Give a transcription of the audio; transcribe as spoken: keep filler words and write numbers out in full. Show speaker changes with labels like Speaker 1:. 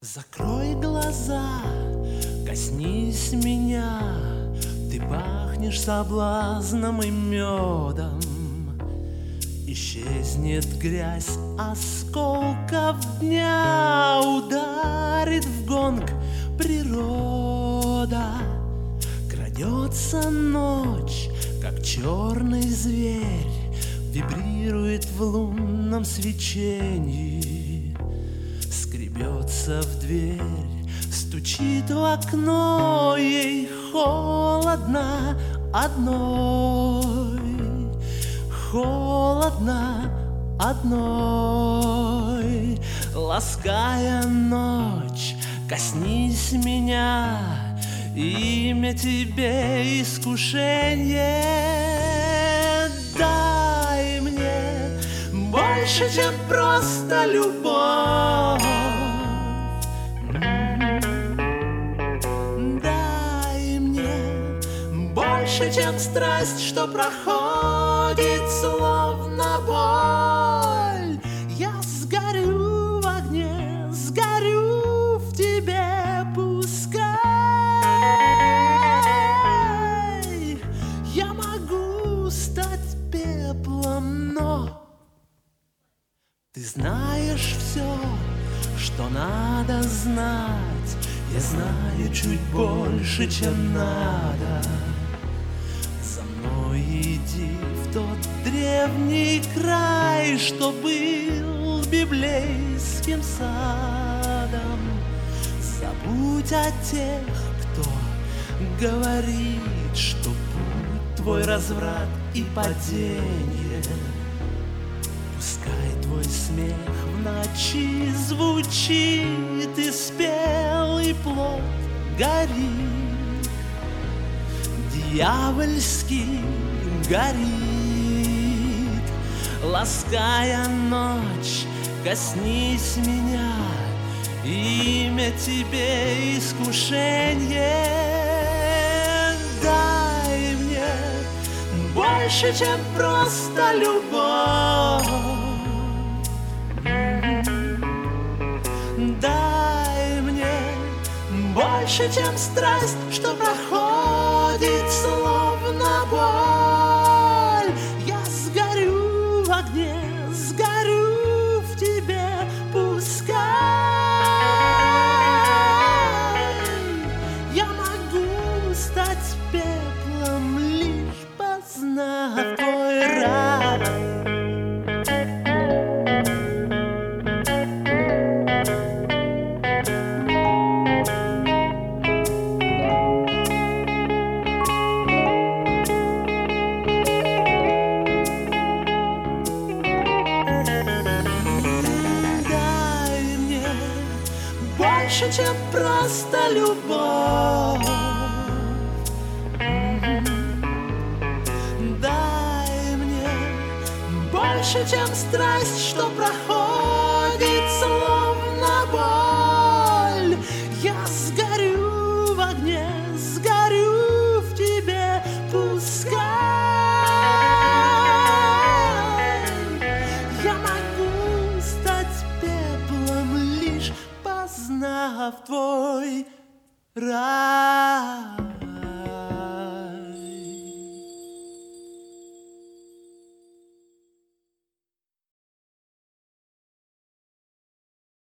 Speaker 1: Закрой глаза, коснись меня, ты пахнешь соблазном и медом. Исчезнет грязь осколков дня, ударит в гонг природа. Крадется ночь, как черный зверь, вибрирует в лунном свечении. Скребется в дверь, стучит в окно, ей холодно одной, холодно одной. Лаская ночь, коснись меня, имя тебе искушение. Дай мне больше, чем просто любовь. Дай мне больше, чем страсть, что проходит словно боль. Я сгорю в огне, сгорю в тебе, пускай. Я могу стать пеплом, но ты знаешь все, что надо знать. Я знаю чуть больше, чем надо. За мной иди в тот древний край, что был библейским садом. Забудь о тех, кто говорит, что путь твой разврат и падение. Пускай твой смех в ночи звучит, и спелый плод горит, дьявольски горит. Лаская ночь, коснись меня, имя тебе искушение. Дай мне больше, чем просто любовь. Дай мне больше, чем страсть, что проходит словно боль. Я сгорю в огне, сгорю в тебе, пускай. Я могу стать пеплом, лишь познав твой рай. Больше, чем просто любовь. Дай мне больше, чем страсть, что проходит словно боль. Я сгорю в огне, сгорю в тебе, пускай. Я могу стать пеплом, лишь познав твой рай.